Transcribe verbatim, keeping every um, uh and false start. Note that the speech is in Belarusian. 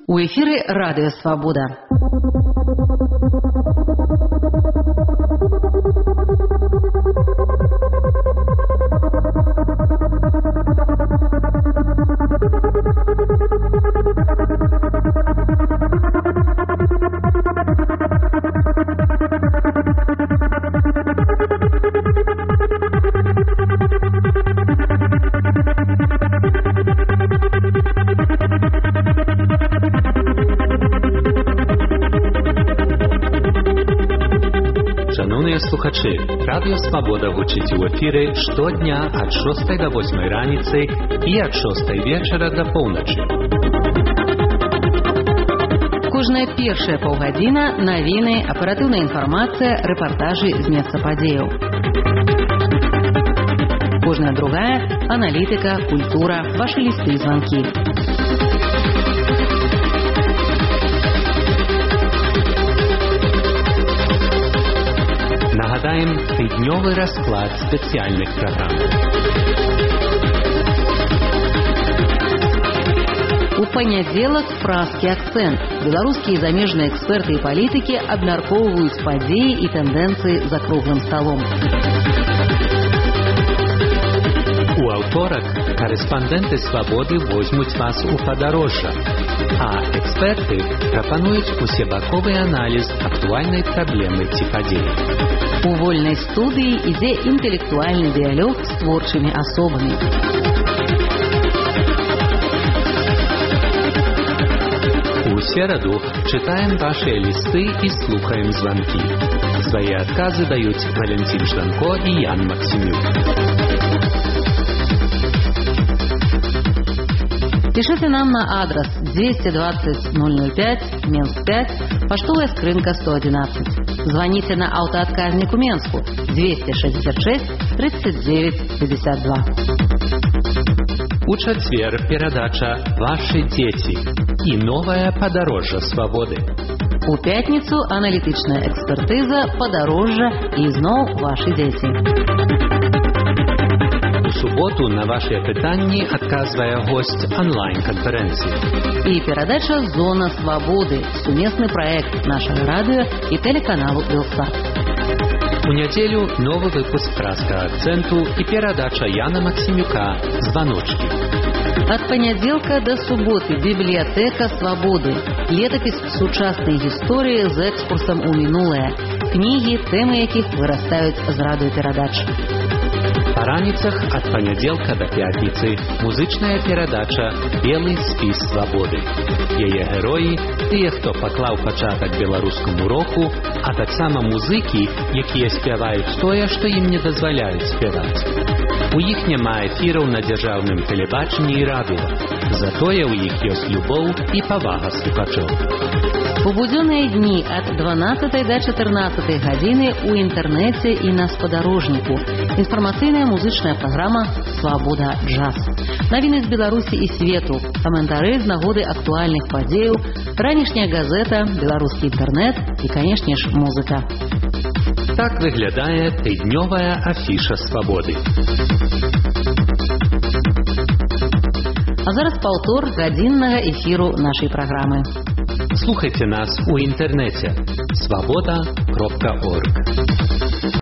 У эфире Радио Свобода. Шановні слухачі, Радіо Свобода гучить у ефірі щодня від шостої до восьмої раніці і від шостої вечора до полночі. Кожная першая паўгадзіна навіны, аператыўная інфармацыя, рэпартажы з месца падзеяў. Кожная другая аналітыка, культура, вашы лісты і званкі. Нагадаем тыднёвы расклад спецыяльных праграм. У панядзелак празкі акцэнт. Беларускія і замежныя эксперты і палітыкі абмяркоўваюць падзеі і тэндэнцыі за круглым сталом. У аўторак корэспандэнты Свабоды возьмуць вас у падарожжа, а эксперты прапануюць усебаковы аналіз актуальнай праблемы ці падзеі. У вольнай студыі ідзе інтэлектуальны дыялог з творчымі асобамі. У сераду читаем ваши листы и слухаем звонки. Свои отказы дают Валентин Жданко и Ян Максимюк. Пишите нам на адрес двести двадцать ноль ноль пять, Менск пять, поштовая скрынка сто одиннадцать. Звоните на автоотказнику Менску двести шестьдесят шесть тридцать девять пятьдесят два. У чацвер перадача «Ваши дети» и новое подорожжа свободы. У пятницу аналитичная экспертиза «Подорожжа» и снова «Ваши дети». У суботу на ваши пытанні отказывая гость онлайн-конференции. И передача «Зона свободы» – совместный проект нашего радио и телеканалу «Белсат». У неделю новый выпуск «Праска акценту» и передача Яна Максимюка «Звоночки». От понеделка до субботы библиотека свободы. Летопись сучасной истории с экскурсом у минулое. Книги, темы яких вырастают з радиопередач. По раніцах от понеделка до пятницы музычная передача «Белый спіс свободы». Яе герои – тыя, хто паклаў пачатак беларускаму року, а таксама музыкі, якія спяваюць тое, што ім не дазваляюць спяваць. У іх няма эфіраў на дзяржаўным тэлебачанні і радыё, затое ў іх ёсць любоў і павага слухачоў. У будзённыя дні от дванаццатай до чатырнаццатай гадзіны у інтэрнэце і на спадарожніку. Інфармацыйная музычная праграма «Свобода джаз». Навіны з Беларусі і свету, каментары з нагоды актуальных падзеяў, ранішняя газета, беларускі інтэрнэт і, канешне ж, музыка. Так выглядае тыднёвая афіша свабоды. А зараз паўтор гадзіннага эфіру нашай праграмы. Слухайте нас у интернете свобода точка орг.